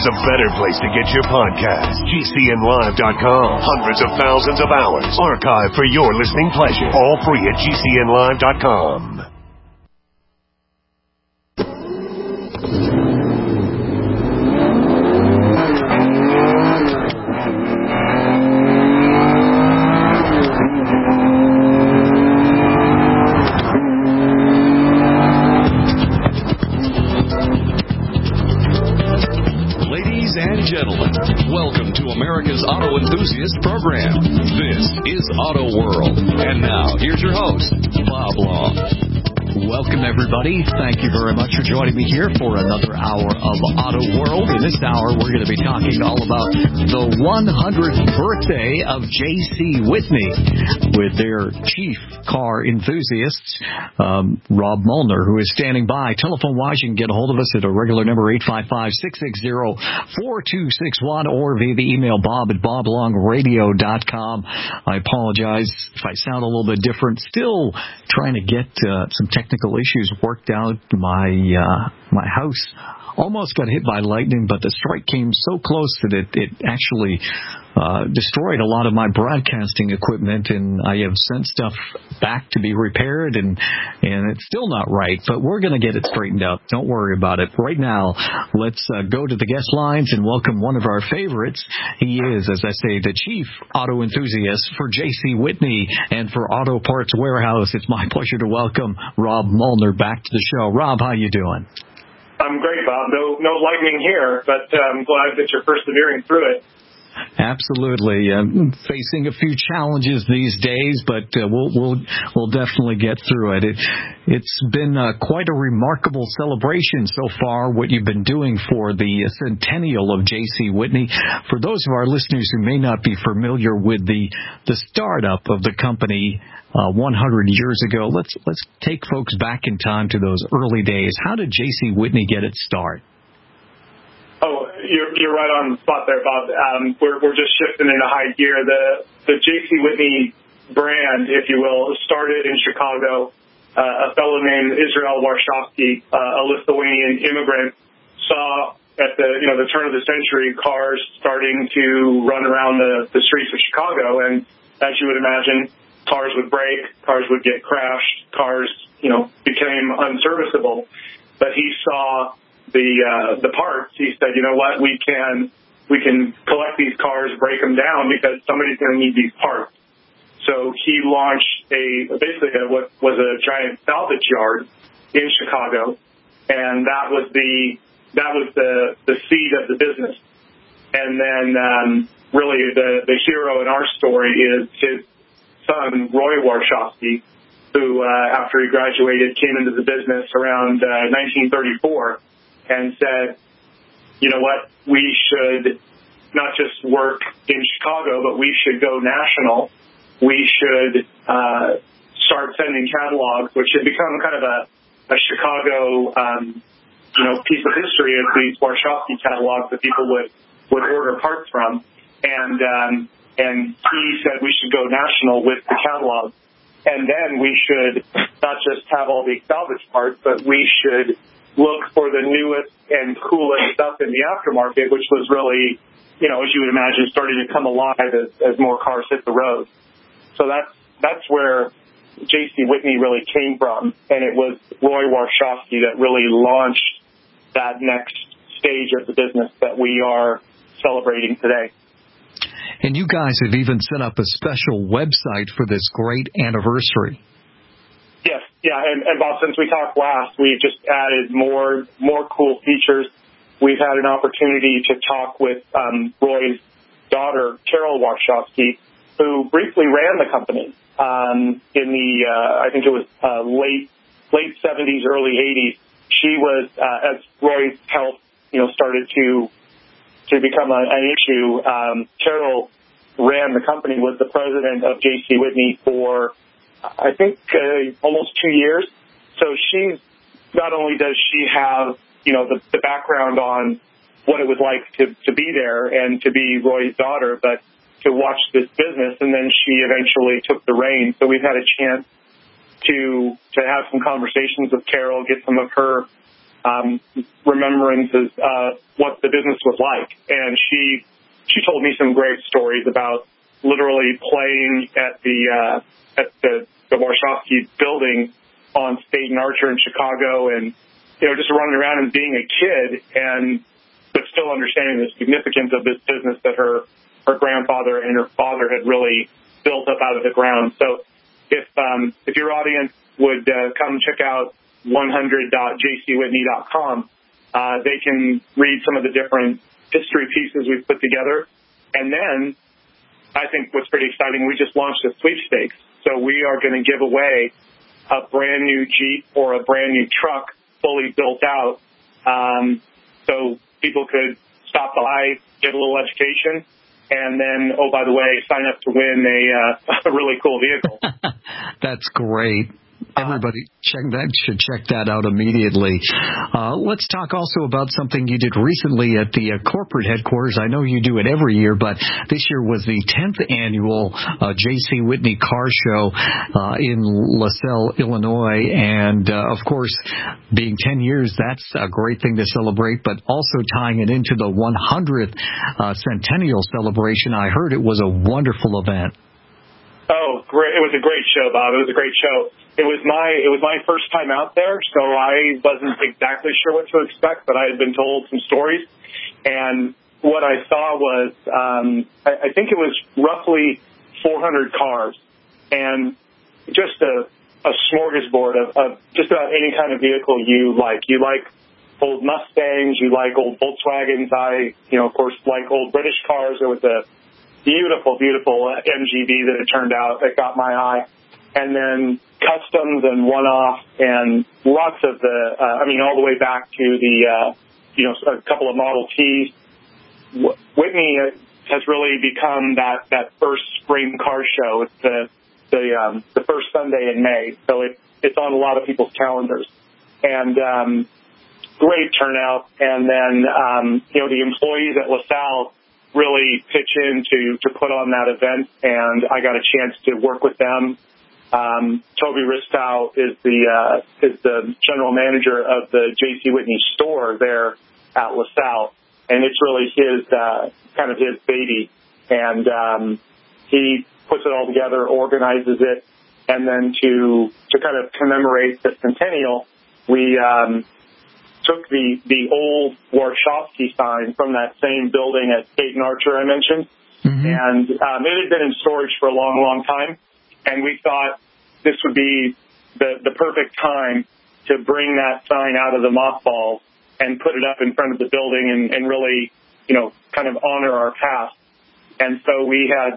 there's a better place to get your podcast. GCNlive.com. Hundreds of thousands of hours archived for your listening pleasure. All free at GCNlive.com. Welcome to America's Auto Enthusiast Program. This is Auto World. And now, here's your host, Bob Long. Welcome, everybody. Thank you very much for joining me here for another hour of Auto World. In this hour, we're going to be talking all about the 100th birthday of J.C. Whitney with their chief car enthusiast, Rob Molnar, who is standing by. Telephone-wise, you can get a hold of us at a regular number, 855-660-4261, or via the email, bob@boblongradio.com. I apologize if I sound a little bit different. Still trying to get some technical issues worked out. My house almost got hit by lightning, but the strike came so close that it actually destroyed a lot of my broadcasting equipment, and I have sent stuff back to be repaired, and it's still not right, but we're going to get it straightened out. Don't worry about it. Right now, let's go to the guest lines and welcome one of our favorites. He is, as I say, the chief auto enthusiast for J.C. Whitney and for Auto Parts Warehouse. It's my pleasure to welcome Rob Molnar back to the show. Rob, how you doing? I'm great, Bob. No lightning here, but I'm glad that you're persevering through it. Absolutely. Facing a few challenges these days, but we'll definitely get through it. It's been quite a remarkable celebration so far, what you've been doing for the centennial of J.C. Whitney. For those of our listeners who may not be familiar with the startup of the company 100 years ago, let's take folks back in time to those early days. How did J.C. Whitney get its start? Oh, you're right on the spot there, Bob. We're just shifting into high gear. The J.C. Whitney brand, if you will, started in Chicago. A fellow named Israel Warshawski, a Lithuanian immigrant, saw at the turn of the century cars starting to run around the streets of Chicago, and as you would imagine, cars would break, cars would get crashed, cars became unserviceable. But he saw the parts. He said, you know what, we can collect these cars, break them down, because somebody's going to need these parts. So he launched what was a giant salvage yard in Chicago, and that was the seed of the business. And then really the hero in our story is his son, Roy Warshawski, who after he graduated came into the business around 1934 and said, you know what, we should not just work in Chicago, but we should go national. We should start sending catalogs, which had become kind of a Chicago piece of history of these Warshawski catalogs that people would order parts from. And he said we should go national with the catalog. And then we should not just have all these salvage parts, but we should look for the newest and coolest stuff in the aftermarket, which was really, as you would imagine, starting to come alive as more cars hit the road. So that's where J.C. Whitney really came from, and it was Roy Warshawski that really launched that next stage of the business that we are celebrating today. And you guys have even set up a special website for this great anniversary. Yes, yeah, and Bob, since we talked last, we've just added more cool features. We've had an opportunity to talk with Roy's daughter, Carol Warshawski, who briefly ran the company in the I think it was late 70s, early 80s. She was as Roy's health started to become an issue. Carol ran the company, was the president of J.C. Whitney for I think almost 2 years. So she's not only does she have the background on what it was like to be there and to be Roy's daughter, but to watch this business, and then she eventually took the reins. So we've had a chance to have some conversations with Carol, get some of her remembrances of what the business was like. And she told me some great stories about literally playing at the Warshawski building on State and Archer in Chicago, and just running around and being a kid, but still understanding the significance of this business that her grandfather and her father had really built up out of the ground. So if your audience would come check out 100.jcwhitney.com, they can read some of the different history pieces we've put together. And then I think what's pretty exciting, we just launched a sweepstakes. So we are going to give away a brand new Jeep or a brand new truck fully built out. So people could stop by, get a little education, and then, oh, by the way, sign up to win a really cool vehicle. That's great. Everybody should check that out immediately. Let's talk also about something you did recently at the corporate headquarters. I know you do it every year, but this year was the 10th annual J.C. Whitney Car Show in LaSalle, Illinois. And, of course, being 10 years, that's a great thing to celebrate, but also tying it into the 100th centennial celebration. I heard it was a wonderful event. Oh, great. It was a great show, Bob. It was a great show. It was my first time out there, so I wasn't exactly sure what to expect, but I had been told some stories. And what I saw was, I think it was roughly 400 cars, and just a smorgasbord of just about any kind of vehicle you like. You like old Mustangs, you like old Volkswagens. I, of course, like old British cars. There was a beautiful, beautiful MGB that it turned out that got my eye. And then customs and one-off and lots of all the way back to the, a couple of Model Ts. Whitney has really become that first spring car show. It's the first Sunday in May. So it's on a lot of people's calendars. And, great turnout. And then, the employees at LaSalle really pitch in to put on that event, and I got a chance to work with them. Toby Ristow is the general manager of the J.C. Whitney store there at LaSalle, and it's really his baby. And he puts it all together, organizes it, and then to kind of commemorate the centennial, we took the old Warshawski sign from that same building at State and Archer I mentioned, and it had been in storage for a long, long time, and we thought this would be the perfect time to bring that sign out of the mothballs and put it up in front of the building and really, kind of honor our past. And so we had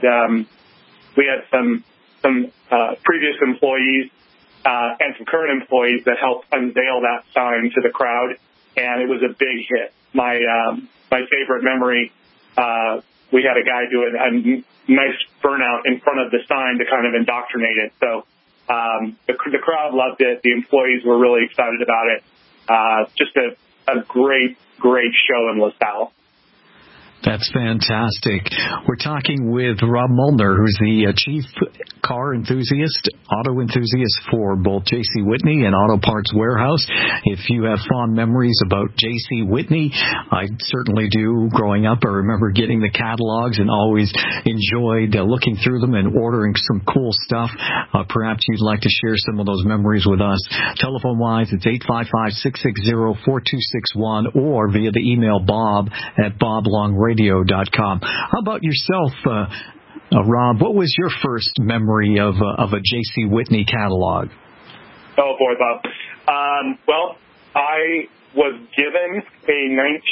some previous employees and some current employees that helped unveil that sign to the crowd, and it was a big hit. My favorite memory, we had a guy do a nice burnout in front of the sign to kind of indoctrinate it. So the crowd loved it. The employees were really excited about it. Just a great, great show in LaSalle. That's fantastic. We're talking with Rob Muldner, who's the chief car enthusiast, auto enthusiast for both J.C. Whitney and Auto Parts Warehouse. If you have fond memories about J.C. Whitney, I certainly do. Growing up, I remember getting the catalogs and always enjoyed looking through them and ordering some cool stuff. Perhaps you'd like to share some of those memories with us. Telephone-wise, it's 855-660-4261 or via the email bob@boblongradio.com. How about yourself, Rob? What was your first memory of a J.C. Whitney catalog? Oh, boy, Bob. Well, I was given a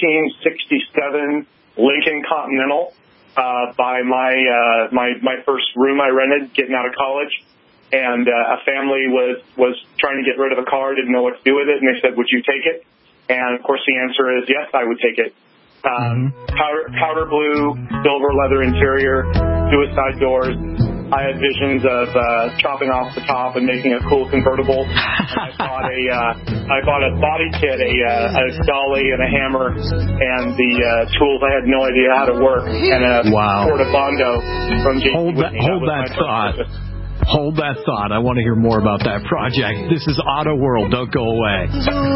1967 Lincoln Continental by my first room I rented getting out of college. And a family was trying to get rid of a car, didn't know what to do with it, and they said, would you take it? And, of course, the answer is yes, I would take it. Powder blue, silver leather interior, suicide doors. I had visions of chopping off the top and making a cool convertible. And I bought a body kit, a dolly and a hammer, and the tools I had no idea how to work, and a Portabondo from J.C. Whitney. Hold that thought. Hold that thought. I want to hear more about that project. This is Auto World. Don't go away.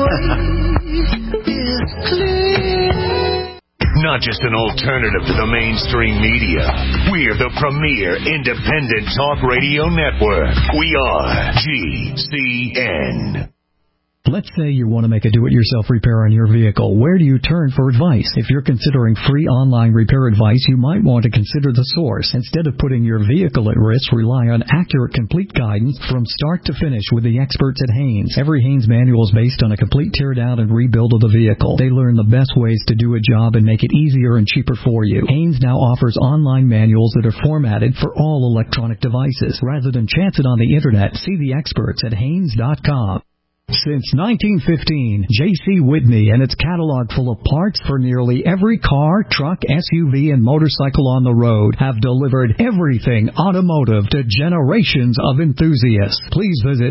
Not just an alternative to the mainstream media. We're the premier independent talk radio network. We are GCN. Let's say you want to make a do-it-yourself repair on your vehicle. Where do you turn for advice? If you're considering free online repair advice, you might want to consider the source. Instead of putting your vehicle at risk, rely on accurate, complete guidance from start to finish with the experts at Haynes. Every Haynes manual is based on a complete teardown and rebuild of the vehicle. They learn the best ways to do a job and make it easier and cheaper for you. Haynes now offers online manuals that are formatted for all electronic devices. Rather than chance it on the internet, see the experts at Haynes.com. Since 1915, J.C. Whitney and its catalog full of parts for nearly every car, truck, SUV, and motorcycle on the road have delivered everything automotive to generations of enthusiasts. Please visit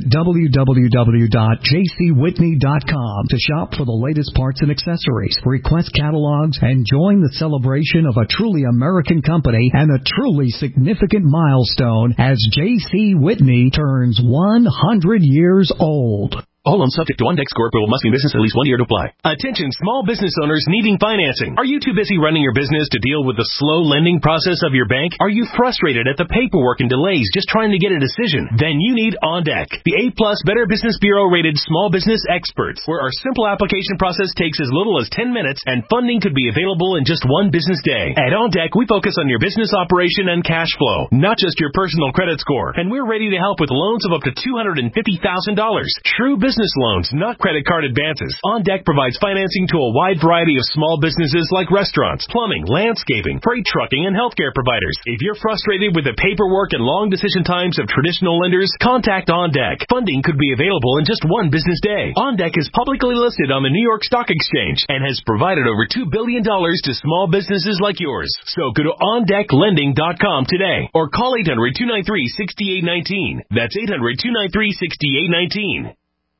www.jcwhitney.com to shop for the latest parts and accessories, request catalogs, and join the celebration of a truly American company and a truly significant milestone as J.C. Whitney turns 100 years old. All loans subject to OnDeck score approval, must be in business at least 1 year to apply. Attention small business owners needing financing. Are you too busy running your business to deal with the slow lending process of your bank? Are you frustrated at the paperwork and delays just trying to get a decision? Then you need OnDeck, the A+ Better Business Bureau rated small business experts, where our simple application process takes as little as 10 minutes and funding could be available in just 1 business day. At OnDeck, we focus on your business operation and cash flow, not just your personal credit score. And we're ready to help with loans of up to $250,000. True business loans, not credit card advances. OnDeck provides financing to a wide variety of small businesses like restaurants, plumbing, landscaping, freight trucking, and healthcare providers. If you're frustrated with the paperwork and long decision times of traditional lenders, contact OnDeck. Funding could be available in just 1 business day. OnDeck is publicly listed on the New York Stock Exchange and has provided over $2 billion to small businesses like yours. So go to OnDeckLending.com today or call 800-293-6819. That's 800-293-6819.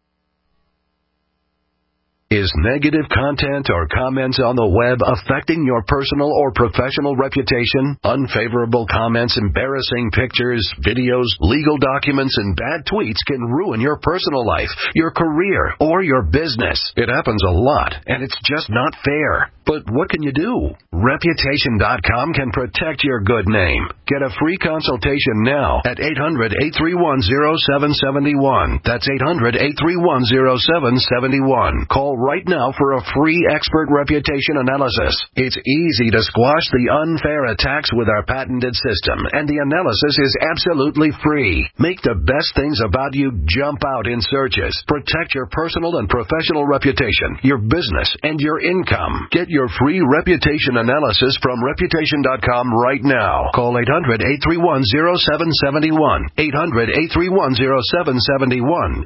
Is negative content or comments on the web affecting your personal or professional reputation? Unfavorable comments, embarrassing pictures, videos, legal documents, and bad tweets can ruin your personal life, your career, or your business. It happens a lot, and it's just not fair. But what can you do? Reputation.com can protect your good name. Get a free consultation now at 800-831-0771. That's 800-831-0771. Call right now for a free expert reputation analysis. It's easy to squash the unfair attacks with our patented system, and the analysis is absolutely free. Make the best things about you jump out in searches. Protect your personal and professional reputation, your business, and your income. Get your free reputation analysis from Reputation.com right now. Call 800-831-0771. 800-831-0771.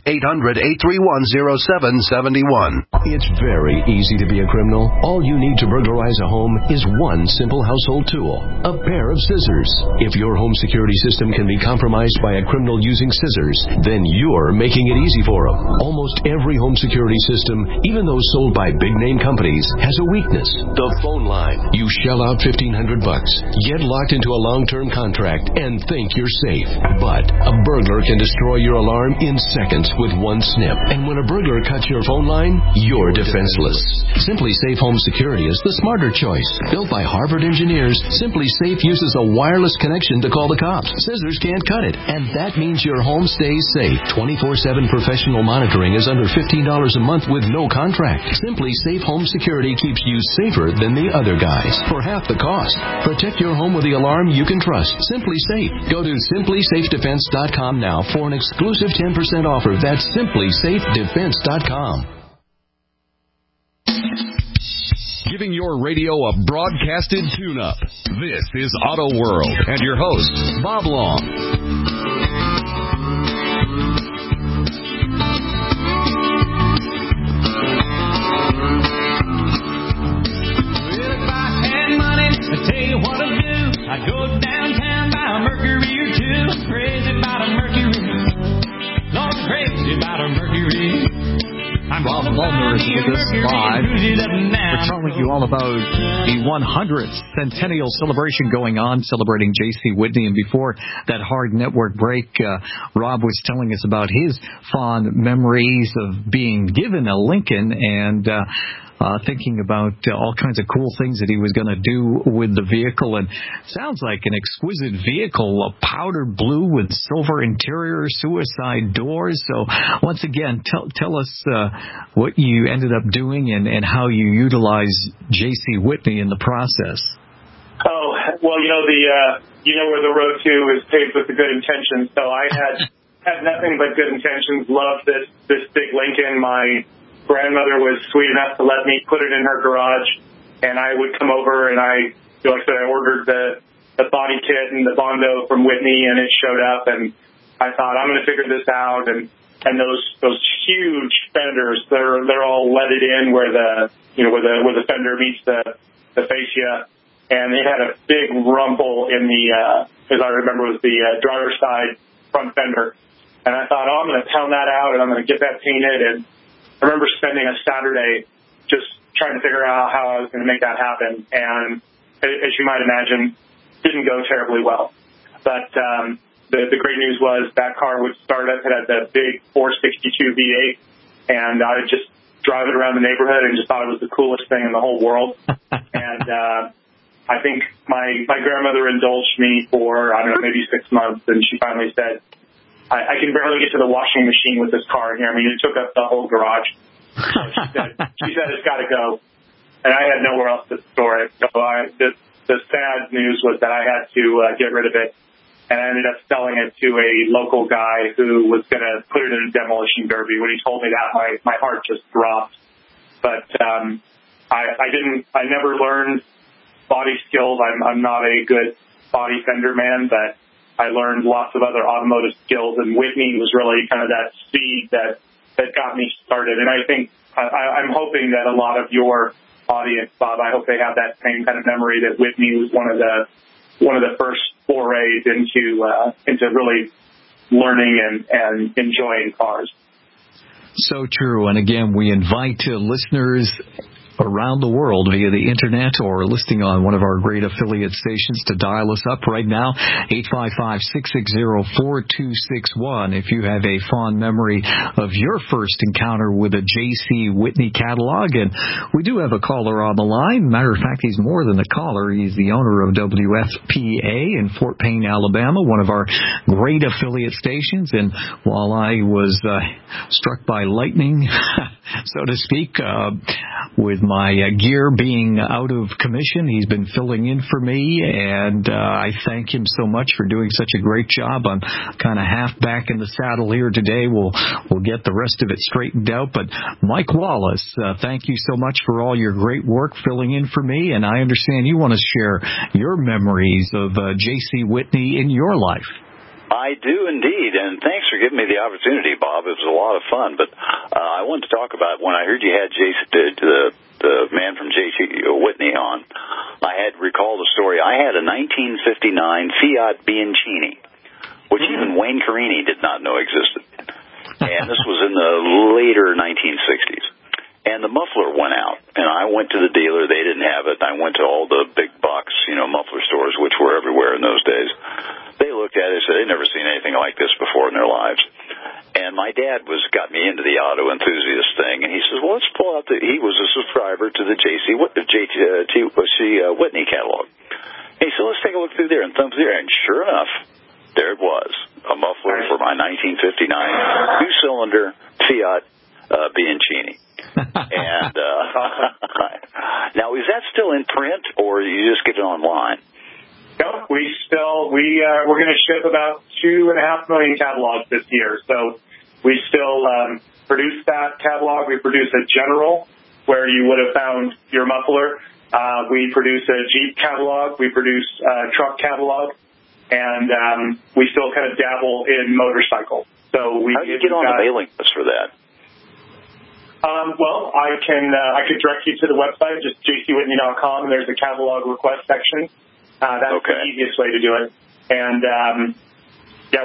800-831-0771. It's very easy to be a criminal. All you need to burglarize a home is one simple household tool, a pair of scissors. If your home security system can be compromised by a criminal using scissors, then you're making it easy for them. Almost every home security system, even those sold by big-name companies, has a weakness. The phone line. You shell out $1,500, get locked into a long-term contract, and think you're safe. But a burglar can destroy your alarm in seconds with one snip. And when a burglar cuts your phone line, you're defenseless. Simply Safe Home Security is the smarter choice. Built by Harvard engineers, Simply Safe uses a wireless connection to call the cops. Scissors can't cut it, and that means your home stays safe. 24/7 professional monitoring is under $15 a month with no contract. Simply Safe Home Security keeps you safer than the other guys for half the cost. Protect your home with the alarm you can trust. Simply Safe. Go to simplysafedefense.com now for an exclusive 10% offer. That's simplysafedefense.com. Giving your radio a broadcasted tune-up. This is Auto World and your host, Bob Long. Well, if I had money, I'd tell you what I'd do. I'd go downtown, buy a Mercury or two. Crazy about a Mercury. Lord, crazy about a Mercury. I'm Bob Long. Mulner is with us live. We're telling you all about the 100th centennial celebration going on, celebrating J.C. Whitney. And before that hard network break, Rob was telling us about his fond memories of being given a Lincoln and thinking about all kinds of cool things that he was going to do with the vehicle. And sounds like an exquisite vehicle, a powdered blue with silver interior, suicide doors. So once again, tell us what you ended up doing and how you utilize J.C. Whitney in the process. Oh, well, you know where the road to is paved with the good intentions. So I had nothing but good intentions, loved this big Lincoln. My grandmother was sweet enough to let me put it in her garage, and I would come over and I ordered the body kit and the Bondo from Whitney, and it showed up, and I thought, I'm going to figure this out. And those huge fenders, they're all leaded in where the fender meets the fascia, and it had a big rumple in the, as I remember, it was the driver's side front fender. And I thought, I'm going to pound that out, and I'm going to get that painted. And I remember spending a Saturday just trying to figure out how I was going to make that happen. And as you might imagine, didn't go terribly well. But the great news was that car would start up. It had that big 462 V8, and I would just drive it around the neighborhood and just thought it was the coolest thing in the whole world. And I think my grandmother indulged me for, I don't know, maybe 6 months, and she finally said, I can barely get to the washing machine with this car in here. I mean, it took up the whole garage. So she said it's got to go. And I had nowhere else to store it. So the sad news was that I had to get rid of it. And I ended up selling it to a local guy who was going to put it in a demolition derby. When he told me that, my heart just dropped. But I never learned body skills. I'm not a good body fender man, but I learned lots of other automotive skills, and Whitney was really kind of that seed that got me started. And I think I'm hoping that a lot of your audience, Bob, I hope they have that same kind of memory that Whitney was one of the first forays into really learning and enjoying cars. So true. And again, we invite listeners around the world via the internet or listing on one of our great affiliate stations to dial us up right now, 855-660-4261. If you have a fond memory of your first encounter with a J.C. Whitney catalog. And we do have a caller on the line. Matter of fact, he's more than a caller. He's the owner of WFPA in Fort Payne, Alabama, one of our great affiliate stations. And while I was struck by lightning, so to speak, with my gear being out of commission, he's been filling in for me, and I thank him so much for doing such a great job. I'm kind of half back in the saddle here today. We'll get the rest of it straightened out. But Mike Wallace, thank you so much for all your great work filling in for me, and I understand you want to share your memories of J.C. Whitney in your life. I do indeed, and thanks for giving me the opportunity, Bob. It was a lot of fun, but I wanted to talk about when I heard you had the man from J.C. Whitney on. I had recalled a story. I had a 1959 Fiat Bianchini, which even Wayne Carini did not know existed, and this was in the later 1960s. And the muffler went out, and I went to the dealer. They didn't have it. I went to all the big box, muffler stores, which were everywhere in those days. They looked at it and said they'd never seen anything like this before in their lives. And my dad got me into the auto enthusiast thing, and he says, well, let's pull out he was a subscriber to the J.C. Whitney catalog. And he said, let's take a look through there and thumb through there. And sure enough, there it was, a muffler for my 1959 two-cylinder Fiat Bianchini. And now, is that still in print, or you just get it online? No, we're going to ship about 2.5 million catalogs this year. So we still produce that catalog. We produce a General, where you would have found your muffler. We produce a Jeep catalog. We produce a truck catalog, and we still kind of dabble in motorcycle. So how do you get on the mailing list for that? Well, I could direct you to the website, just jcwhitney.com, and there's a catalog request section. That's okay. The easiest way to do it. And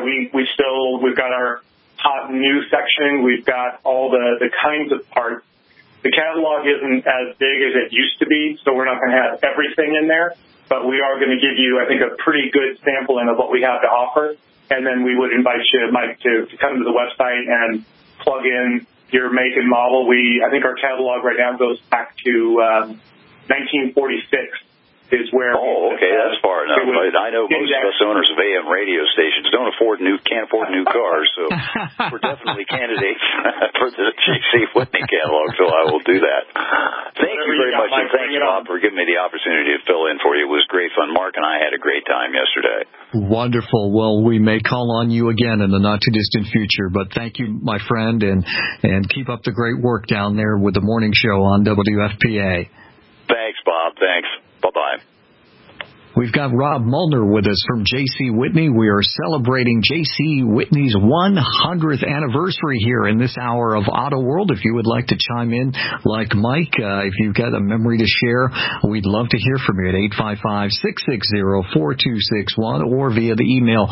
we've got our hot new section. We've got all the kinds of parts the catalog isn't as big as it used to be, so we're not going to have everything in there. But we are going to give you, I think, a pretty good sampling of what we have to offer. And then we would invite you, Mike, to come to the website and plug in your make and model. I think our catalog right now goes back to 1946 is where. Oh, okay, that's far enough. I know most of us owners of AM radio stations can't afford new cars, so we're definitely candidates for the J.C. Whitney catalog, so I will do that. Thank you very much, and thanks, Bob, for giving me the opportunity to fill in for you. It was great fun. Mark and I had a great time yesterday. Wonderful. Well, we may call on you again in the not-too-distant future, but thank you, my friend, and keep up the great work down there with the morning show on WFPA. Thanks, Bob. Thanks. Bye-bye. We've got Rob Mullner with us from J.C. Whitney. We are celebrating J.C. Whitney's 100th anniversary here in this hour of Auto World. If you would like to chime in like Mike, if you've got a memory to share, we'd love to hear from you at 855-660-4261 or via the email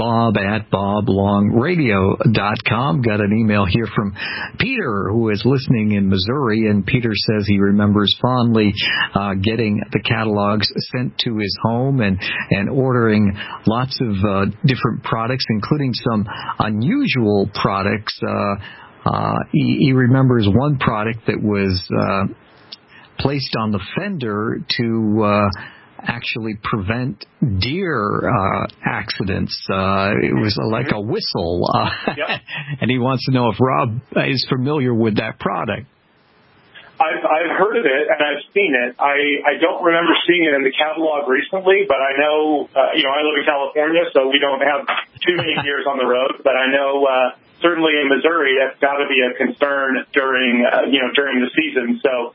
bob@boblongradio.com. Got an email here from Peter, who is listening in Missouri, and Peter says he remembers fondly getting the catalogs sent to his home and ordering lots of different products, including some unusual products. He remembers one product that was placed on the fender to actually prevent deer accidents. It was like a whistle. Yep. And he wants to know if Rob is familiar with that product. I've heard of it and I've seen it. I don't remember seeing it in the catalog recently, but I know, I live in California, so we don't have too many deers on the road, but I know, certainly in Missouri, that's got to be a concern during the season. So,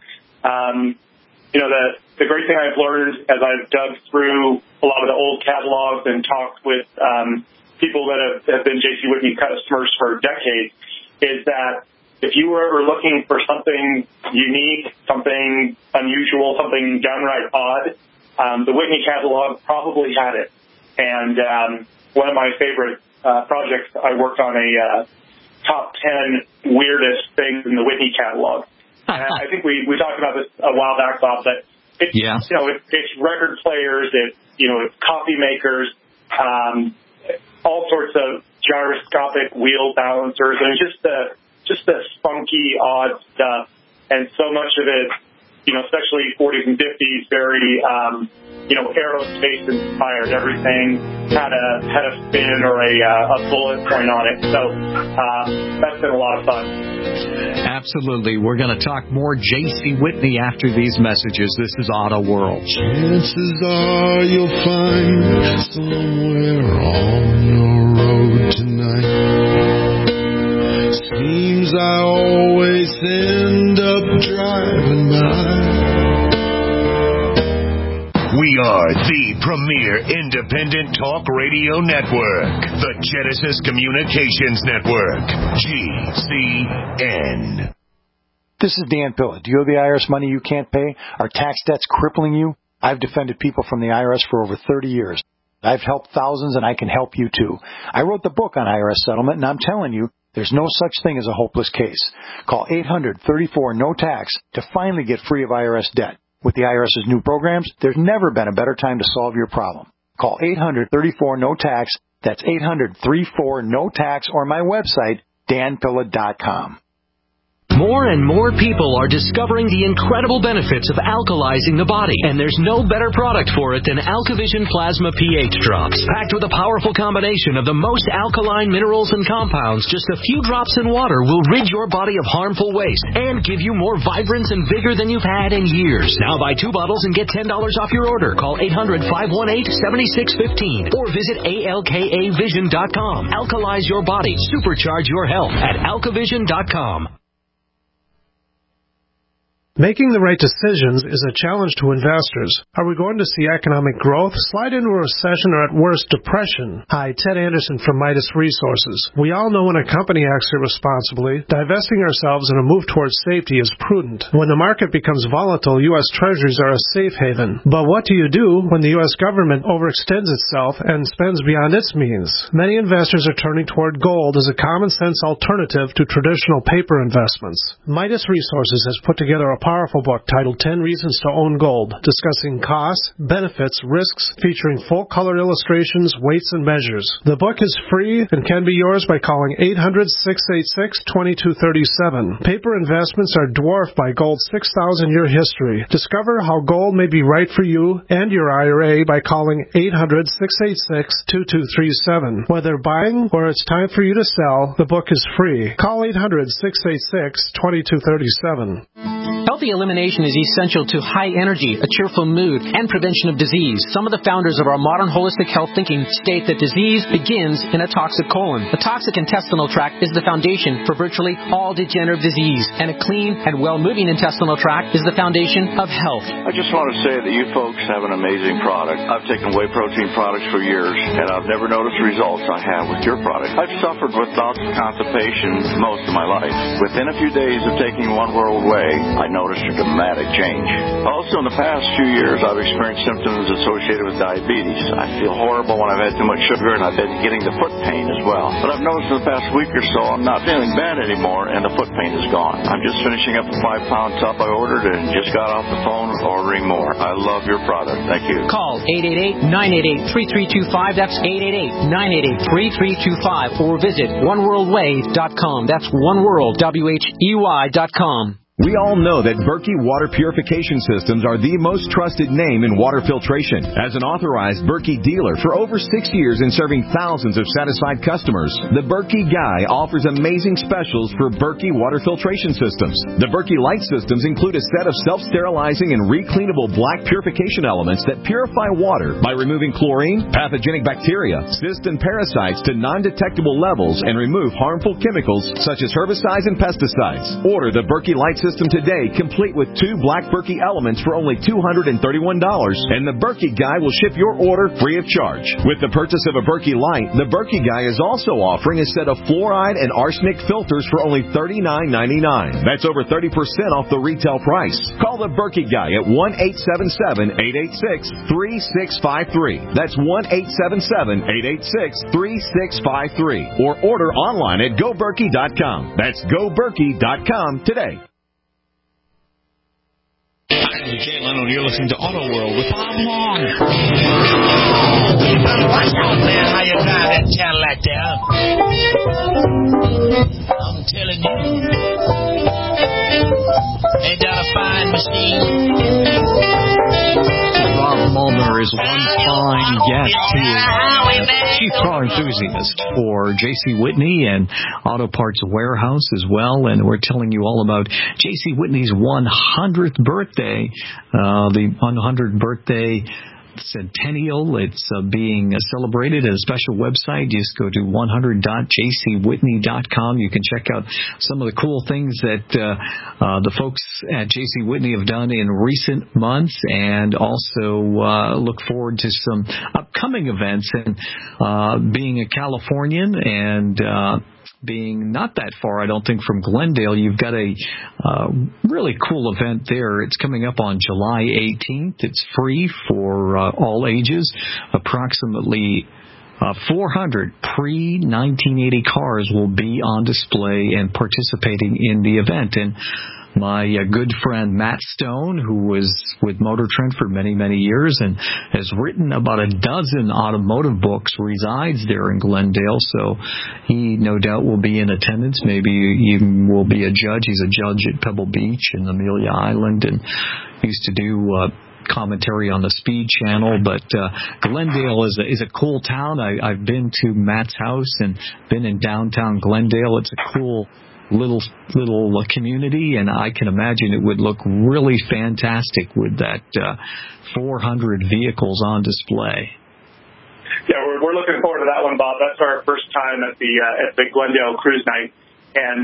the great thing I've learned as I've dug through a lot of the old catalogs and talked with, people that have been J.C. Whitney customers for decades is that if you were ever looking for something unique, something unusual, something downright odd, the Whitney catalog probably had it. And one of my favorite projects, I worked on a top 10 weirdest things in the Whitney catalog. And I think we talked about this a while back, Bob, but it's record players, it's coffee makers, all sorts of gyroscopic wheel balancers, and just the funky, odd stuff. And so much of it, especially 40s and 50s, very, aerospace inspired. Everything had a spin or a bullet point on it. So that's been a lot of fun. Absolutely. We're going to talk more J.C. Whitney after these messages. This is Auto World. Chances are you'll find somewhere on your road tonight. Seems I always end up driving by. We are the premier independent talk radio network, the Genesis Communications Network, GCN. This is Dan Pilla. Do you owe the IRS money you can't pay? Are tax debts crippling you? I've defended people from the IRS for over 30 years. I've helped thousands, and I can help you too. I wrote the book on IRS settlement, and I'm telling you, there's no such thing as a hopeless case. Call 800-34-NO-TAX to finally get free of IRS debt. With the IRS's new programs, there's never been a better time to solve your problem. Call 800-34-NO-TAX. That's 800-34-NO-TAX, or my website, danpilla.com. More and more people are discovering the incredible benefits of alkalizing the body, and there's no better product for it than AlkaVision Plasma pH Drops. Packed with a powerful combination of the most alkaline minerals and compounds, just a few drops in water will rid your body of harmful waste and give you more vibrance and vigor than you've had in years. Now buy 2 bottles and get $10 off your order. Call 800-518-7615 or visit ALKAvision.com. Alkalize your body. Supercharge your health at AlkaVision.com. Making the right decisions is a challenge to investors. Are we going to see economic growth, slide into a recession, or at worst, depression? Hi, Ted Anderson from Midas Resources. We all know when a company acts irresponsibly, divesting ourselves in a move towards safety is prudent. When the market becomes volatile, U.S. Treasuries are a safe haven. But what do you do when the U.S. government overextends itself and spends beyond its means? Many investors are turning toward gold as a common-sense alternative to traditional paper investments. Midas Resources has put together a powerful book titled 10 Reasons to Own Gold, discussing costs, benefits, risks, featuring full-color illustrations, weights, and measures. The book is free and can be yours by calling 800-686-2237. Paper investments are dwarfed by gold's 6,000-year history. Discover how gold may be right for you and your IRA by calling 800-686-2237. Whether buying or it's time for you to sell, the book is free. Call 800-686-2237. Healthy elimination is essential to high energy, a cheerful mood, and prevention of disease. Some of the founders of our modern holistic health thinking state that disease begins in a toxic colon. The toxic intestinal tract is the foundation for virtually all degenerative disease, and a clean and well-moving intestinal tract is the foundation of health. I just want to say that you folks have an amazing product. I've taken whey protein products for years, and I've never noticed the results I have with your product. I've suffered with bouts of constipation most of my life. Within a few days of taking One World Whey, I noticed a dramatic change. Also, in the past few years, I've experienced symptoms associated with diabetes. I feel horrible when I've had too much sugar, and I've been getting the foot pain as well. But I've noticed in the past week or so, I'm not feeling bad anymore, and the foot pain is gone. I'm just finishing up a 5-pound tub I ordered and just got off the phone ordering more. I love your product. Thank you. Call 888-988-3325. That's 888-988-3325. Or visit oneworldway.com. That's oneworld.com. We all know that Berkey Water Purification Systems are the most trusted name in water filtration. As an authorized Berkey dealer for over 6 years and serving thousands of satisfied customers, the Berkey Guy offers amazing specials for Berkey Water Filtration Systems. The Berkey Light Systems include a set of self-sterilizing and recleanable black purification elements that purify water by removing chlorine, pathogenic bacteria, cysts, and parasites to non-detectable levels and remove harmful chemicals such as herbicides and pesticides. Order the Berkey Light System today, complete with 2 black Berkey elements for only $231, and the Berkey Guy will ship your order free of charge. With the purchase of a Berkey Light, the Berkey Guy is also offering a set of fluoride and arsenic filters for only $39.99. That's over 30% off the retail price. Call the Berkey Guy at 1-877-886-3653. That's 1-877-886-3653. Or order online at GoBerkey.com. That's GoBerkey.com today. I'm Jay Leno, and you're listening to Auto World with Bob Long. Watch out, man, how you drive that Cadillac there. I'm telling you. Ain't that a fine machine? Rob Mullner is one fine guest. He is chief car enthusiast for J.C. Whitney and Auto Parts Warehouse as well. And we're telling you all about J.C. Whitney's 100th birthday. The 100th birthday centennial. It's being celebrated at a special website. Just go to 100.jcwhitney.com. You can check out some of the cool things that the folks at J.C. Whitney have done in recent months, and also look forward to some upcoming events. And being a Californian and being not that far, I don't think, from Glendale, you've got a really cool event there. It's coming up on July 18th. It's free for all ages. Approximately 400 pre-1980 cars will be on display and participating in the event. And my good friend Matt Stone, who was with Motor Trend for many, many years and has written about a dozen automotive books, resides there in Glendale, so he no doubt will be in attendance. Maybe even will be a judge. He's a judge at Pebble Beach and Amelia Island, and used to do commentary on the Speed Channel. But Glendale is a cool town. I've been to Matt's house and been in downtown Glendale. It's a cool little community, and I can imagine it would look really fantastic with that 400 vehicles on display. Yeah, we're looking forward to that one, Bob. That's our first time at the Glendale Cruise Night. And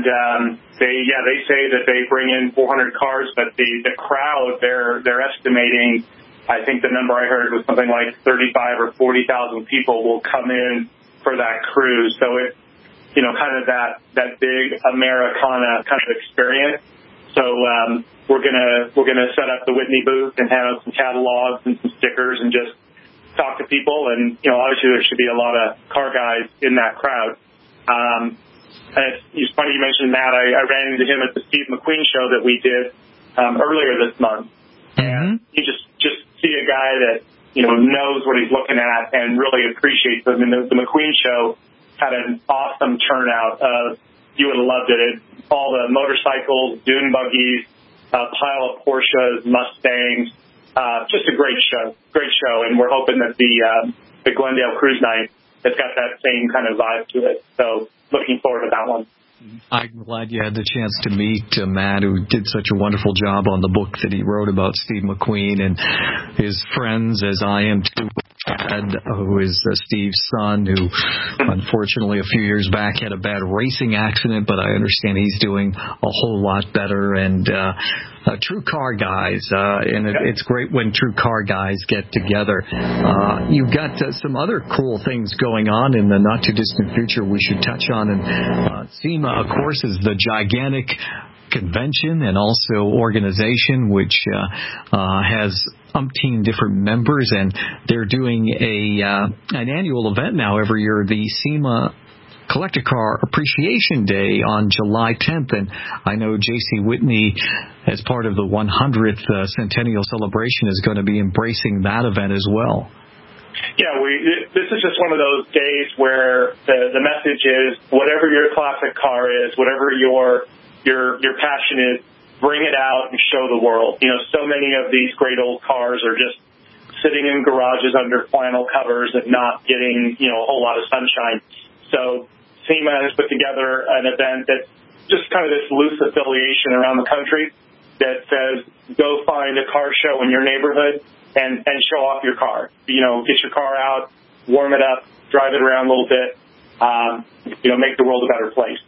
they say that they bring in 400 cars, but the crowd they're estimating. I think the number I heard was something like 35 or 40,000 people will come in for that cruise. So it's, kind of that big Americana kind of experience. So we're gonna set up the Whitney booth and have some catalogs and some stickers and just talk to people. And obviously there should be a lot of car guys in that crowd. And it's funny you mentioned Matt. I ran into him at the Steve McQueen show that we did earlier this month, and you just see a guy that knows what he's looking at and really appreciates them. And the McQueen show had an awesome turnout. You would have loved it. All the motorcycles, dune buggies, a pile of Porsches, Mustangs. Just a great show, and we're hoping that the Glendale Cruise Night has got that same kind of vibe to it. So looking forward to that one. I'm glad you had the chance to meet Matt, who did such a wonderful job on the book that he wrote about Steve McQueen and his friends, as I am too. Ed, who is Steve's son, who unfortunately a few years back had a bad racing accident, but I understand he's doing a whole lot better. And true car guys, and it's great when true car guys get together. You've got some other cool things going on in the not-too-distant future we should touch on. And SEMA, of course, is the gigantic convention and also organization which has umpteen different members, and they're doing an annual event now every year, the SEMA Collector Car Appreciation Day on July 10th, and I know J.C. Whitney, as part of the 100th centennial celebration, is going to be embracing that event as well. Yeah, this is just one of those days where the message is, whatever your classic car is, whatever your passion is, bring it out and show the world. So many of these great old cars are just sitting in garages under flannel covers and not getting, a whole lot of sunshine. So SEMA has put together an event that's just kind of this loose affiliation around the country that says, go find a car show in your neighborhood and show off your car. Get your car out, warm it up, drive it around a little bit, make the world a better place.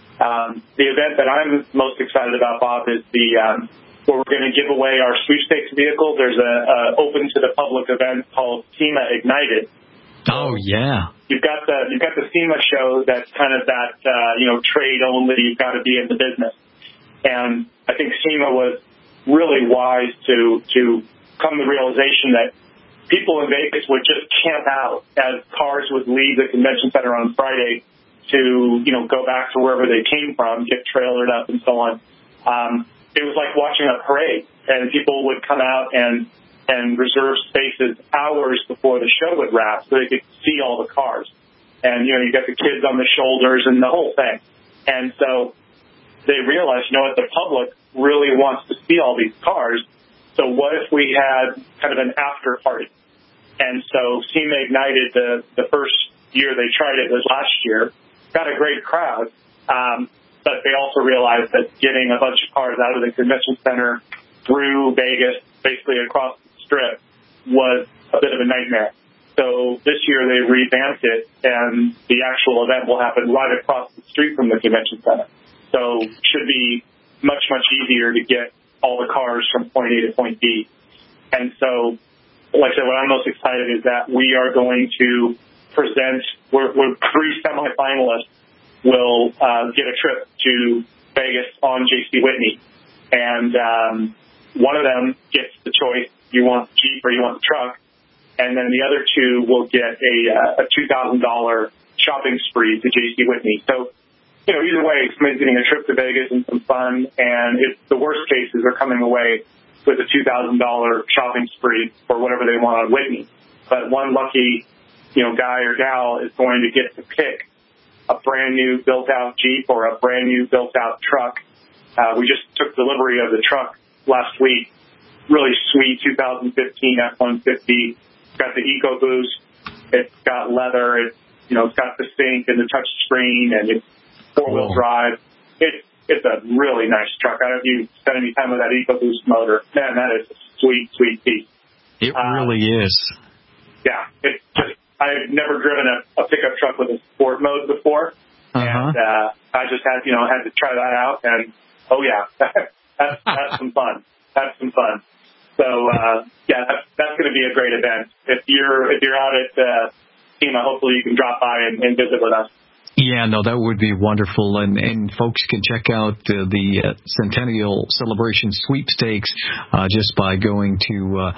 The event that I'm most excited about, Bob, is where we're going to give away our sweepstakes vehicle. There's a open to the public event called SEMA Ignited. Oh yeah. You've got the SEMA show that's kind of that trade only. You've got to be in the business, and I think SEMA was really wise to come to the realization that people in Vegas would just camp out as cars would leave the convention center on Friday to, go back to wherever they came from, get trailered up and so on. It was like watching a parade, and people would come out and reserve spaces hours before the show would wrap so they could see all the cars. And, you got the kids on the shoulders and the whole thing. And so they realized, the public really wants to see all these cars. So what if we had kind of an after party? And so SEMA Ignited, the first year they tried it was last year, got a great crowd, but they also realized that getting a bunch of cars out of the convention center through Vegas, basically across the Strip, was a bit of a nightmare. So this year they revamped it, and the actual event will happen right across the street from the convention center. So it should be much, much easier to get all the cars from point A to point B. And so, like I said, what I'm most excited is that we are going to present, we're 3 semifinalists will get a trip to Vegas on J.C. Whitney. And one of them gets the choice, you want the Jeep or you want the truck. And then the other 2 will get a $2,000 shopping spree to J.C. Whitney. So, either way, somebody's getting a trip to Vegas and some fun. And if the worst cases are coming away with a $2,000 shopping spree for whatever they want on Whitney. But one lucky guy or gal is going to get to pick a brand new built-out Jeep or a brand new built-out truck. We just took delivery of the truck last week. Really sweet 2015 F-150. It's got the EcoBoost. It's got leather. It's got the sync and the touch screen, and it's 4-wheel drive. It's a really nice truck. I don't know if you spent any time with that EcoBoost motor. Man, that is a sweet, sweet piece. It really is. Yeah, it's just, I've never driven a pickup truck with a sport mode before, and I just had to try that out, and oh yeah, that's some fun. That's some fun. So that's going to be a great event. If you're out at SEMA, hopefully you can drop by and visit with us. Yeah, no, that would be wonderful, and folks can check out the Centennial Celebration Sweepstakes just by going to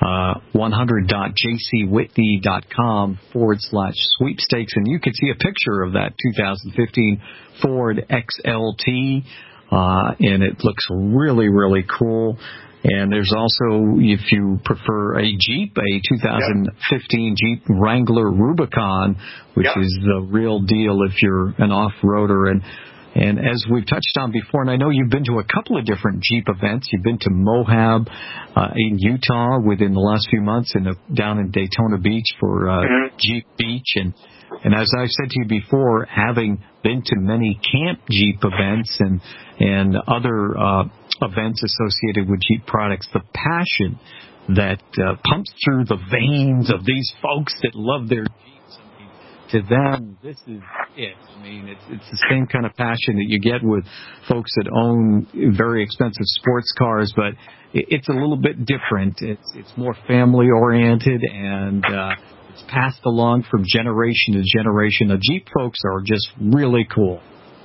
100.jcwhitney.com/sweepstakes, and you can see a picture of that 2015 Ford XLT, and it looks really, really cool. And there's also, if you prefer a Jeep, a 2015 Jeep Wrangler Rubicon, which is the real deal if you're an off-roader. And as we've touched on before, and I know you've been to a couple of different Jeep events. You've been to Moab in Utah within the last few months, and down in Daytona Beach for Jeep Beach. And as I've said to you before, having been to many Camp Jeep events and other events associated with Jeep products, the passion that pumps through the veins of these folks that love their Jeeps, I mean, to them, this is it. I mean, it's the same kind of passion that you get with folks that own very expensive sports cars, but it's a little bit different. It's more family-oriented, and it's passed along from generation to generation. The Jeep folks are just really cool.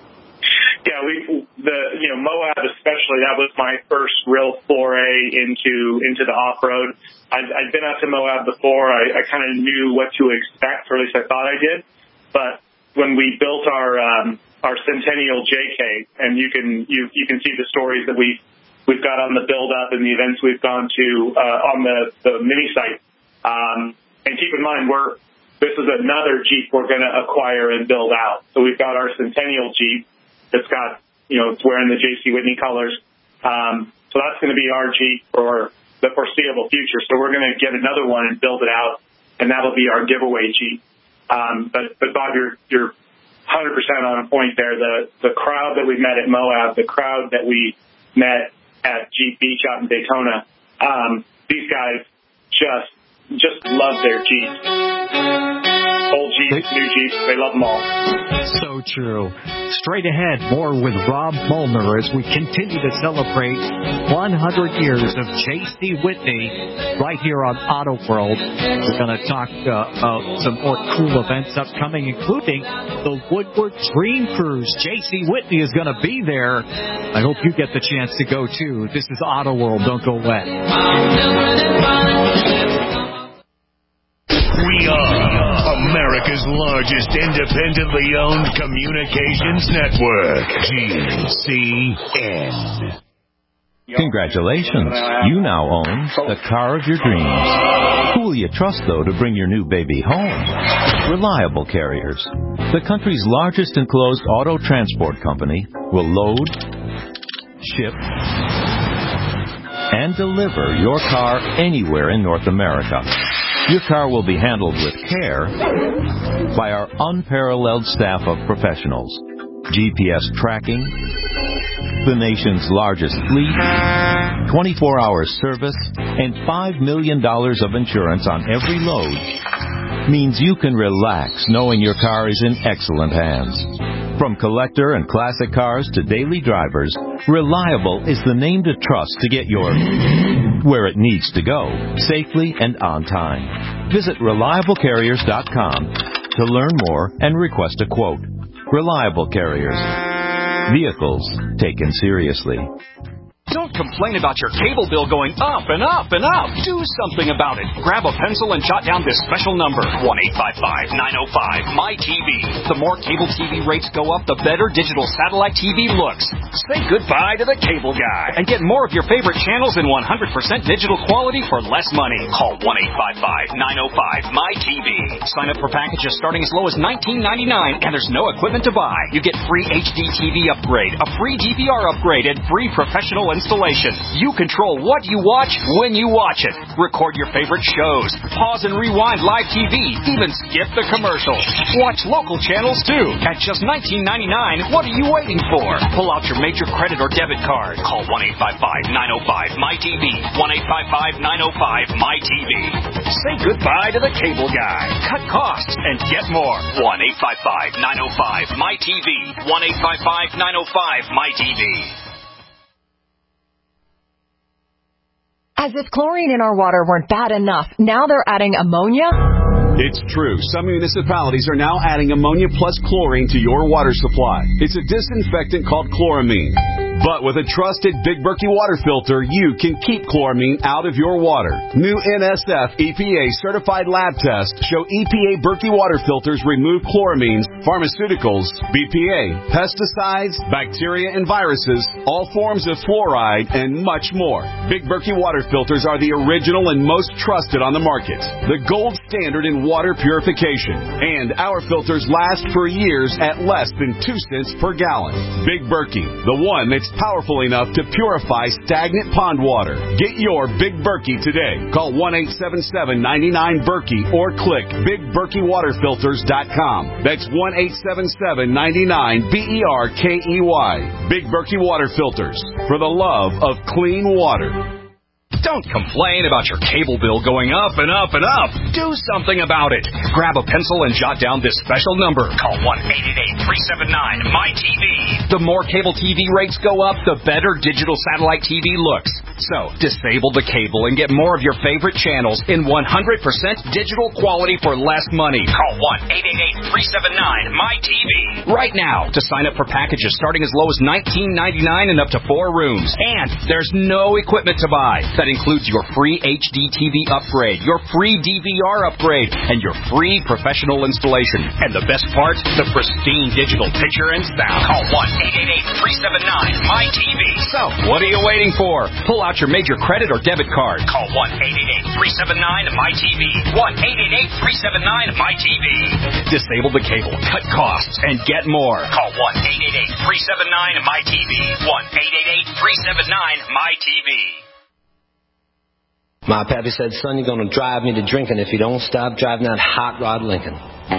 Yeah, Moab especially, that was my first real foray into the off-road. I'd been out to Moab before. I kind of knew what to expect, or at least I thought I did. But when we built our Centennial JK, and you can see the stories that we've got on the build-up and the events we've gone to on the mini site. And keep in mind, this is another Jeep we're going to acquire and build out. So we've got our Centennial Jeep that's got, it's wearing the J.C. Whitney colors. So that's going to be our Jeep for the foreseeable future. So we're going to get another one and build it out, and that'll be our giveaway Jeep. But Bob, you're 100% on a point there. The crowd that we met at Moab, the crowd that we met at Jeep Beach out in Daytona, these guys just love their Jeeps. Old Jeeps, new Jeeps, they love them all. So true. Straight ahead, more with Rob Molnar as we continue to celebrate 100 years of J.C. Whitney right here on Auto World. We're going to talk about some more cool events upcoming, including the Woodward Dream Cruise. J.C. Whitney is going to be there. I hope you get the chance to go, too. This is Auto World. Don't go away. We are America's largest independently owned communications network, GCN. Congratulations. You now own the car of your dreams. Who will you trust, though, to bring your new baby home? Reliable Carriers. The country's largest enclosed auto transport company will load, ship, and deliver your car anywhere in North America. Your car will be handled with care by our unparalleled staff of professionals. GPS tracking, the nation's largest fleet, 24-hour service, and $5 million of insurance on every load means you can relax knowing your car is in excellent hands. From collector and classic cars to daily drivers, Reliable is the name to trust to get your where it needs to go, safely and on time. Visit ReliableCarriers.com to learn more and request a quote. Reliable Carriers. Vehicles taken seriously. Don't complain about your cable bill going up and up and up. Do something about it. Grab a pencil and jot down this special number, 1-855-905-MY-TV. The more cable TV rates go up, the better digital satellite TV looks. Say goodbye to the cable guy and get more of your favorite channels in 100% digital quality for less money. Call 1-855-905-MY-TV. Sign up for packages starting as low as $19.99, and there's no equipment to buy. You get free HD TV upgrade, a free DVR upgrade, and free professional installation. installation. You control what you watch when you watch it. Record your favorite shows. Pause and rewind live TV. Even skip the commercials. Watch local channels too. At just $19.99, what are you waiting for? Pull out your major credit or debit card. Call 1-855-905-MyTV. 1-855-905-MyTV. Say goodbye to the cable guy. Cut costs and get more. 1-855-905-MyTV. 1-855-905-MyTV. As if chlorine in our water weren't bad enough, now they're adding ammonia? It's true. Some municipalities are now adding ammonia plus chlorine to your water supply. It's a disinfectant called chloramine. But with a trusted Big Berkey water filter, you can keep chloramine out of your water. New NSF EPA certified lab tests show EPA Berkey water filters remove chloramines, pharmaceuticals, BPA, pesticides, bacteria and viruses, all forms of fluoride, and much more. Big Berkey water filters are the original and most trusted on the market. The gold standard in water purification. And our filters last for years at less than 2 cents per gallon. Big Berkey, the one that's powerful enough to purify stagnant pond water. Get your Big Berkey today. Call 1-877-99-BERKEY or click BigBerkeyWaterFilters.com. That's 1-877-99-BERKEY. Big Berkey Water Filters, for the love of clean water. Don't complain about your cable bill going up and up and up. Do something about it. Grab a pencil and jot down this special number. Call 1-888-379-MyTV. The more cable TV rates go up, the better digital satellite TV looks. So, disable the cable and get more of your favorite channels in 100% digital quality for less money. Call 1-888-379-MyTV. Right now to sign up for packages starting as low as $19.99 and up to 4 rooms. And there's no equipment to buy. That includes your free HD TV upgrade, your free DVR upgrade, and your free professional installation. And the best part, the pristine digital picture and sound. Call 1-888-379-MyTV. So, what are you waiting for? Pull out your major credit or debit card. Call 1-888-379-MyTV. 1-888-379-MyTV. Disable the cable, cut costs, and get more. Call 1-888-379-MyTV. 1-888-379-MyTV. My pappy said, son, you're going to drive me to drinking if you don't stop driving that hot rod Lincoln.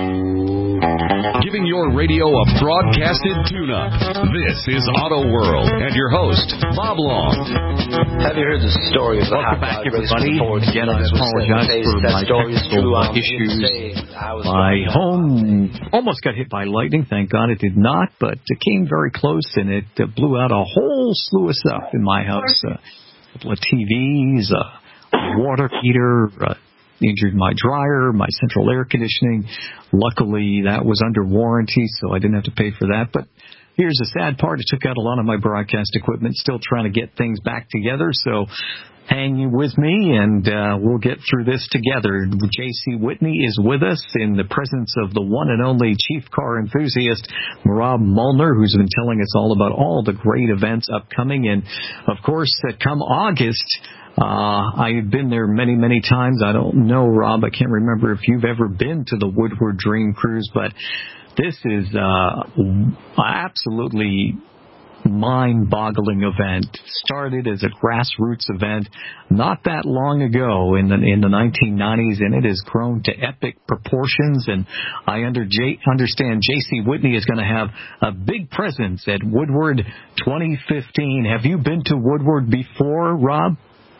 Giving your radio a broadcasted tune-up. This is Auto World and your host, Bob Long. Have you heard the story of the Welcome hot back, rod race? everybody. Again, I apologize for my technical issues. My home almost got hit by lightning. Thank God it did not, but it came very close, and it blew out a whole slew of stuff in my house. A couple of TVs, water heater, injured my dryer, my central air conditioning. Luckily, that was under warranty, so I didn't have to pay for that. But here's the sad part. It took out a lot of my broadcast equipment, still trying to get things back together. So hang with me, and we'll get through this together. J.C. Whitney is with us in the presence of the one and only chief car enthusiast, Rob Mullner, who's been telling us all about all the great events upcoming. And, of course, come August, I've been there many, many times. I don't know, Rob, I can't remember if you've ever been to the Woodward Dream Cruise, but this is absolutely mind-boggling event. Started as a grassroots event not that long ago in the 1990s, and it has grown to epic proportions. And I understand J.C. Whitney is going to have a big presence at Woodward 2015. Have you been to Woodward before, Rob?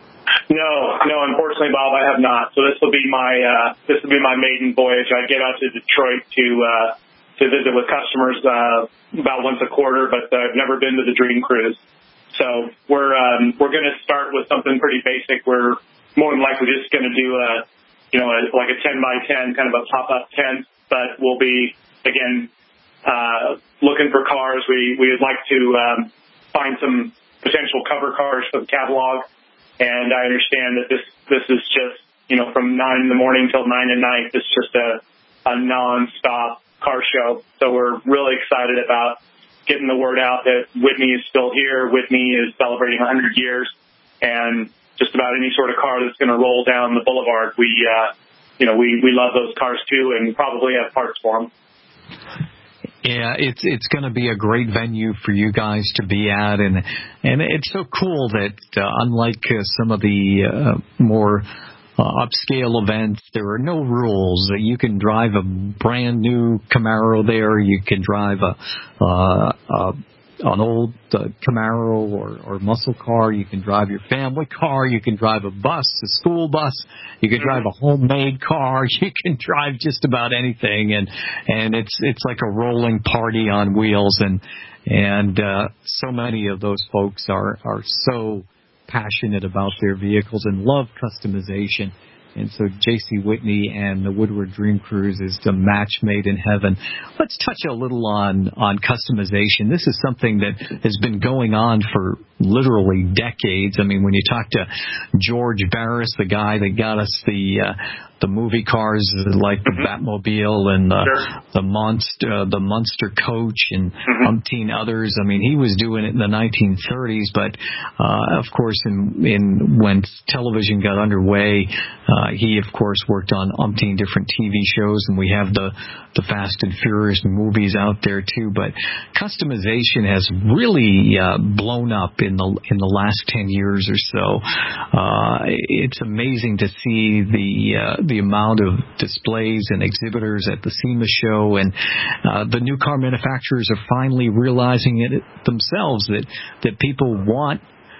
No, unfortunately, Bob, I have not. So this will be my maiden voyage. I get out to Detroit to visit with customers about once a quarter, but I've never been to the Dream Cruise. So we're going to start with something pretty basic. We're more than likely just going to do a 10 by 10 kind of a pop-up tent, but we'll be again looking for cars. We would like to find some potential cover cars for the catalog. And I understand that this is just, from 9 in the morning till 9 at night. It's just a non-stop car show. So we're really excited about getting the word out that Whitney is still here. Whitney is celebrating 100 years. And just about any sort of car that's going to roll down the boulevard, we love those cars too, and probably have parts for them. Yeah, it's going to be a great venue for you guys to be at, and it's so cool that unlike some of the more upscale events, there are no rules. You can drive a brand new Camaro there. You can drive an old Camaro or muscle car. You can drive your family car. You can drive a bus, a school bus. You can drive a homemade car. You can drive just about anything, and it's like a rolling party on wheels. And so many of those folks are so passionate about their vehicles and love customization. And so J.C. Whitney and the Woodward Dream Cruise is the match made in heaven. Let's touch a little on customization. This is something that has been going on for literally decades. I mean, when you talk to George Barris, the guy that got us the movie cars like the Batmobile and the Monster Coach and umpteen others. I mean, he was doing it in the 1930s, but of course, when television got underway, he of course worked on umpteen different TV shows, and we have the Fast and Furious movies out there too. But customization has really blown up in the last 10 years or so. It's amazing to see the amount of displays and exhibitors at the SEMA show, and the new car manufacturers are finally realizing it themselves that people want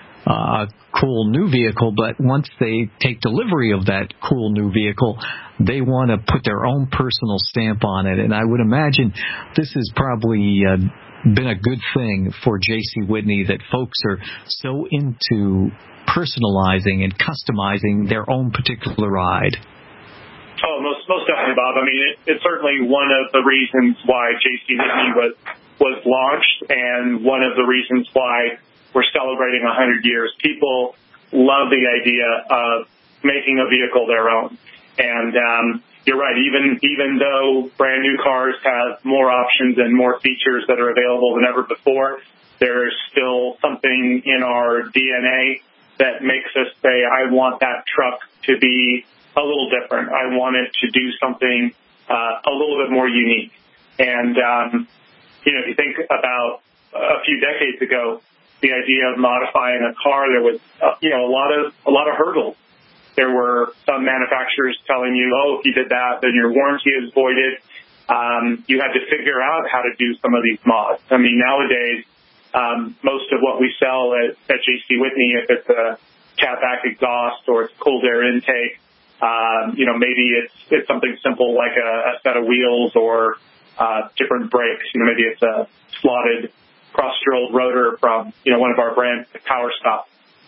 a cool new vehicle, but once they take delivery of that cool new vehicle, they want to put their own personal stamp on it. And I would imagine this has probably been a good thing for J.C. Whitney, that folks are so into personalizing and customizing their own particular ride. Oh, most definitely, Bob. I mean, it's certainly one of the reasons why J.C. Whitney was launched, and one of the reasons why we're celebrating 100 years. People love the idea of making a vehicle their own. And you're right, even though brand new cars have more options and more features that are available than ever before, there's still something in our DNA that makes us say, I want that truck to be a little different. I want it to do something a little bit more unique. And, if you think about a few decades ago, the idea of modifying a car, there was, a lot of hurdles. There were some manufacturers telling you, if you did that, then your warranty is voided. You had to figure out how to do some of these mods. I mean, nowadays, most of what we sell at J.C. Whitney, if it's a catback exhaust or it's cold air intake, maybe it's something simple like a set of wheels or different brakes. Maybe it's a slotted cross-drilled rotor from, one of our brands, the Power Stop.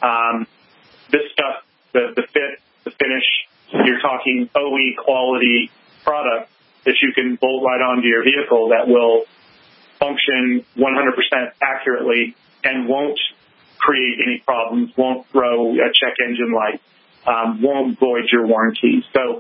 This stuff, the fit, the finish, you're talking OE quality product that you can bolt right onto your vehicle that will function 100% accurately and won't create any problems, won't throw a check engine light, won't void your warranty. So,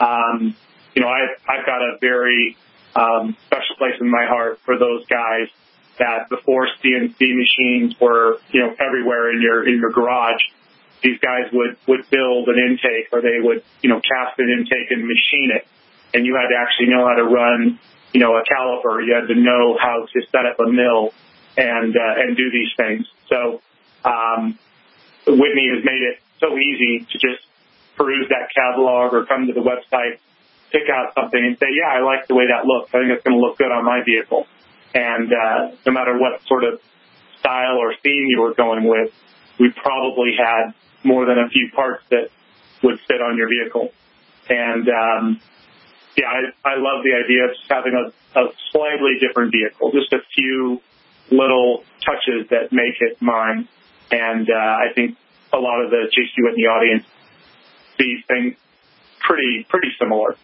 I've got a very special place in my heart for those guys that before CNC machines were, everywhere in your garage. These guys would build an intake, or they would, cast an intake and machine it. And you had to actually know how to run, a caliper. You had to know how to set up a mill and do these things. So, Whitney has made it so easy to just peruse that catalog or come to the website, pick out something and say, yeah, I like the way that looks. I think it's going to look good on my vehicle. And no matter what sort of style or theme you were going with, we probably had more than a few parts that would fit on your vehicle. And, I love the idea of just having a slightly different vehicle, just a few little touches that make it mine. And I think a lot of the J.C. Whitney audience sees things pretty similar.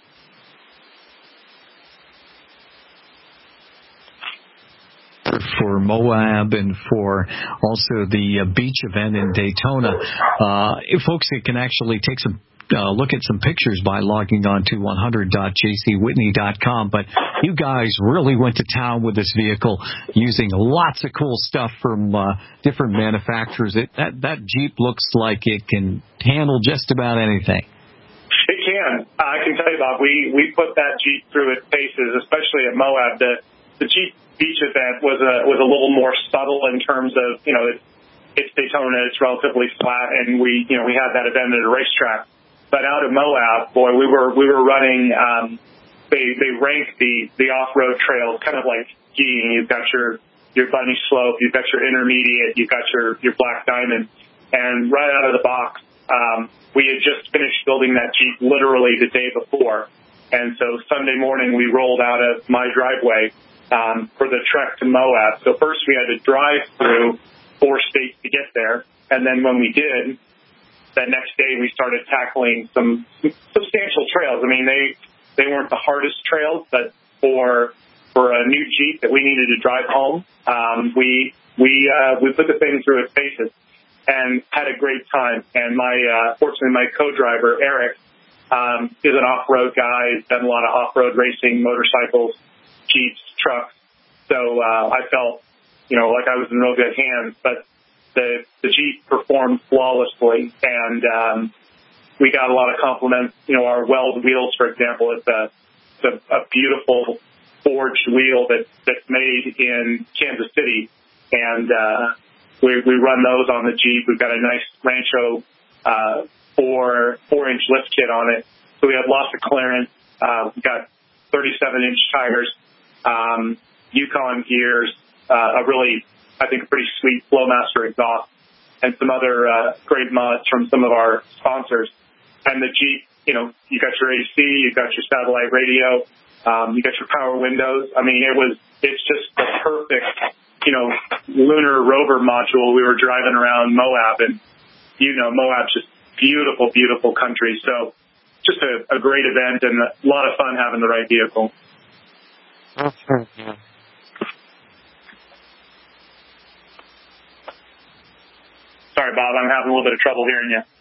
For Moab and for also the beach event in Daytona, folks can actually take some look at some pictures by logging on to 100.jcwhitney.com. But you guys really went to town with this vehicle, using lots of cool stuff from different manufacturers. That Jeep looks like it can handle just about anything. It can. I can tell you, Bob, we put that Jeep through its paces, especially at Moab. the Jeep Beach event was a little more subtle in terms of, it's Daytona, it's relatively flat, and we had that event at a racetrack. But out of Moab, boy, we were running. They rank the off-road trails kind of like skiing. You've got your bunny slope, you've got your intermediate, you've got your black diamond, and right out of the box, we had just finished building that Jeep literally the day before, and so Sunday morning we rolled out of my driveway for the trek to Moab. So first we had to drive through 4 states to get there, and then when we did, that next day we started tackling some substantial trails. I mean, they weren't the hardest trails, but for a new Jeep that we needed to drive home, we put the thing through its paces and had a great time. And fortunately, my co-driver, Eric, is an off-road guy. He's done a lot of off-road racing, motorcycles, Jeeps, trucks. So I felt, like I was in real good hands. But the Jeep performed flawlessly, and we got a lot of compliments. Our weld wheels, for example, it's a beautiful forged wheel that's made in Kansas City, and we run those on the Jeep. We've got a nice Rancho 4-inch lift kit on it, so we have lots of clearance. We've got 37-inch tires, Yukon gears, a really, I think, pretty sweet Flowmaster exhaust, and some other great mods from some of our sponsors. And the Jeep, you got your AC, you got your satellite radio, you got your power windows. I mean, it's just the perfect, lunar rover module. We were driving around Moab, and Moab's just beautiful, beautiful country. So just a great event and a lot of fun having the right vehicle. Sorry, Bob, I'm having a little bit of trouble hearing you.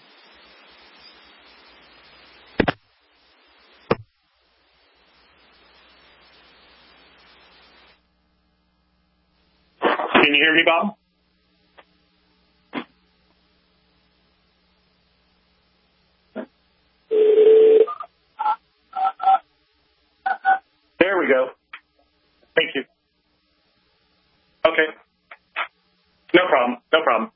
Can you hear me, Bob? There we go. Thank you. Okay. No problem. No problem.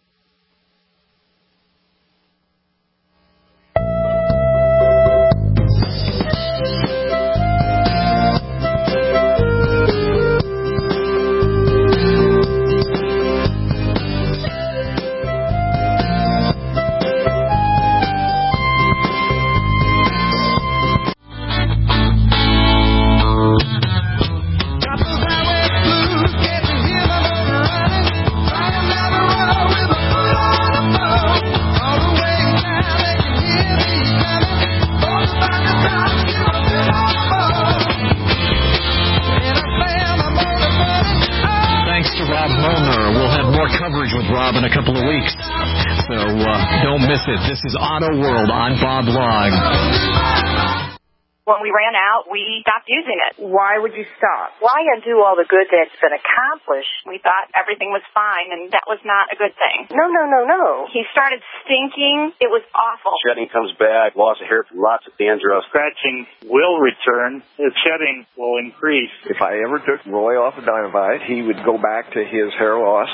In a couple of weeks. So don't miss it. This is Auto World on Bob Log. When we ran out, we stopped using it. Why would you stop? Why undo all the good that's been accomplished? We thought everything was fine, and that was not a good thing. No. He started stinking. It was awful. Shedding comes back, loss of hair from lots of dandruff. Scratching will return. The shedding will increase. If I ever took Roy off of Dinovite, he would go back to his hair loss.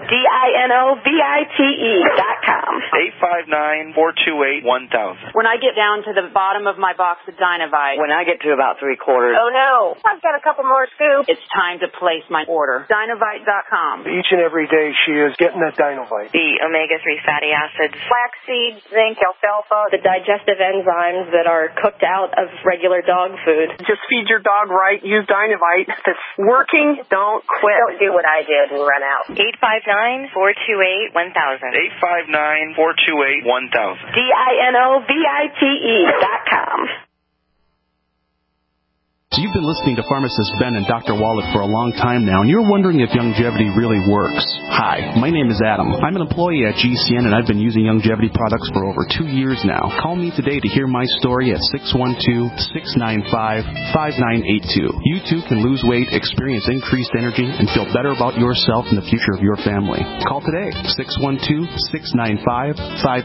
DINOVITE.com. 859-428-1000. When I get down to the bottom of my box of Dinovite, when I get to about 3/4. Oh, no. I've got a couple more scoops. It's time to place my order. Dinovite.com. Each and every day she is getting that Dinovite. The omega-3 fatty acids. Flaxseed, zinc, alfalfa. The digestive enzymes that are cooked out of regular dog food. Just feed your dog right. Use Dinovite. If it's working, don't quit. Don't do what I did and run out. 859-428-1000. 859-428-1000. DINOVITE.com. So you've been listening to Pharmacist Ben and Dr. Wallach for a long time now, and you're wondering if Youngevity really works. Hi, my name is Adam. I'm an employee at GCN, and I've been using Youngevity products for over 2 years now. Call me today to hear my story at 612-695-5982. You too can lose weight, experience increased energy, and feel better about yourself and the future of your family. Call today,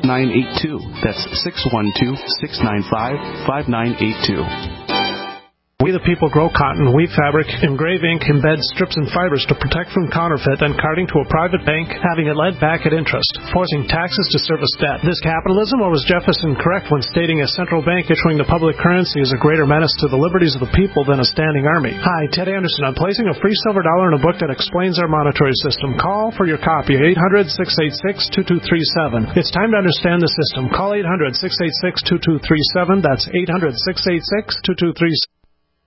612-695-5982. That's 612-695-5982. We the people grow cotton, weave fabric, engrave ink, embed strips and fibers to protect from counterfeit and carting to a private bank, having it lent back at interest, forcing taxes to service debt. This capitalism, or was Jefferson correct when stating a central bank issuing the public currency is a greater menace to the liberties of the people than a standing army? Hi, Ted Anderson. I'm placing a free silver dollar in a book that explains our monetary system. Call for your copy, 800-686-2237. It's time to understand the system. Call 800-686-2237. That's 800-686-2237.